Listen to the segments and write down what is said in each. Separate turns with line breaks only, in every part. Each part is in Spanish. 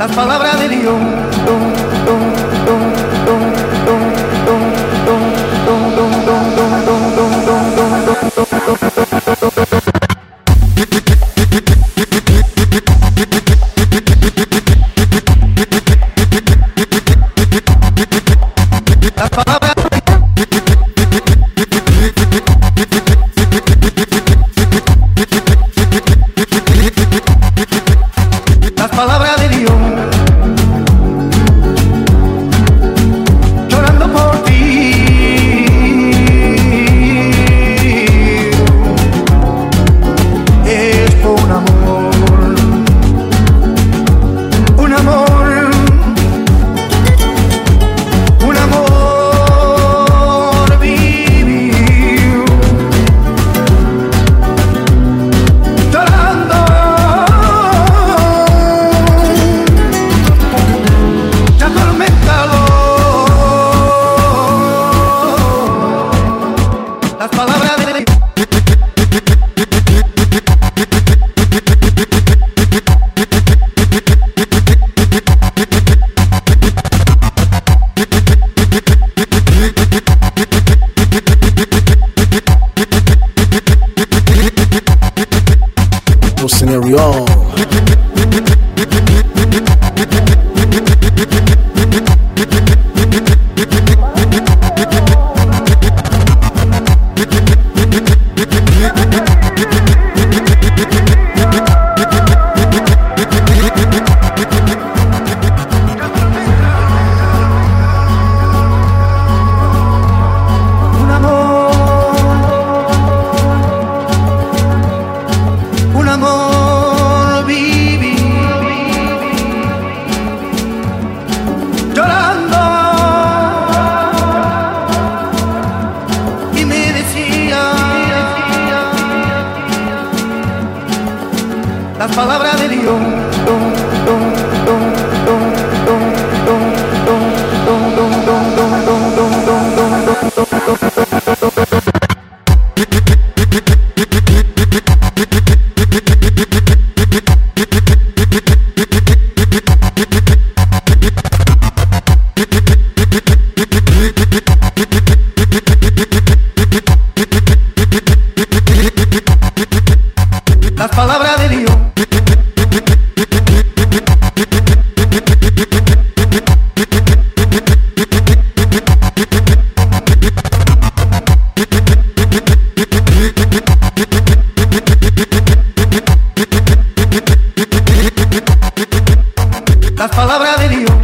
las palabras de Dios. Las palabras, las palabras de Dios, llorando por ti, es por un amor vivió, llorando, ya atormentado, las palabras de Dios.
Scenario.
Un amor viví, llorando, y me decía las palabras de Dios. Las palabras de Dios. Las palabras de Dios.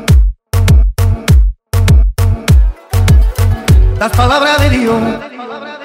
Las palabras de Dios.